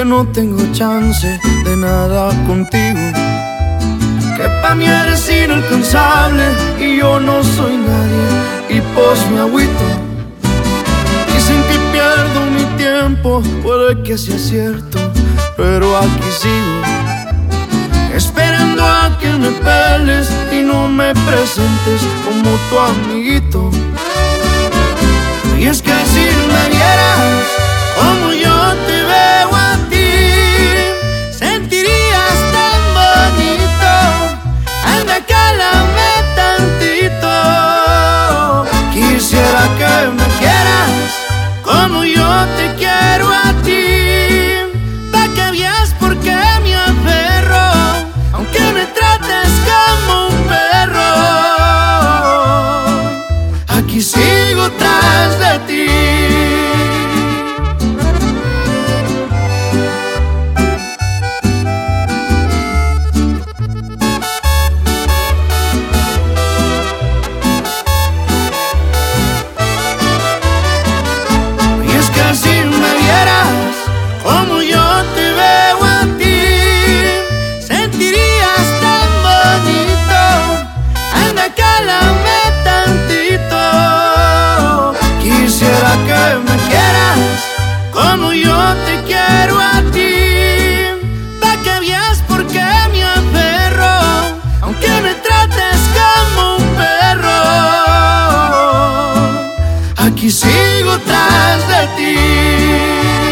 no tengo chance de nada contigo, que pa' mí eres inalcanzable y yo no soy nadie y pues me agüito. Dicen que pierdo mi tiempo, puede que sea cierto, pero aquí sigo, esperando a que me peles y no me presentes como tu amiguito. Y es que si me vieras como yo te veo a ti, sentirías tan bonito. Anda, cálame tantito. Quisiera que me quieras como yo te quiero a ti, pa' que veas por qué me aferro, aunque me trates como un perro. Aquí sigo tras de ti. Como yo te veo a ti, sentirías tan bonito. Anda, cálame tantito. Quisiera que me quieras como yo te quiero a ti, pa' que veas por qué me aferro, aunque me trates como un perro. Aquí sigo tras de ti.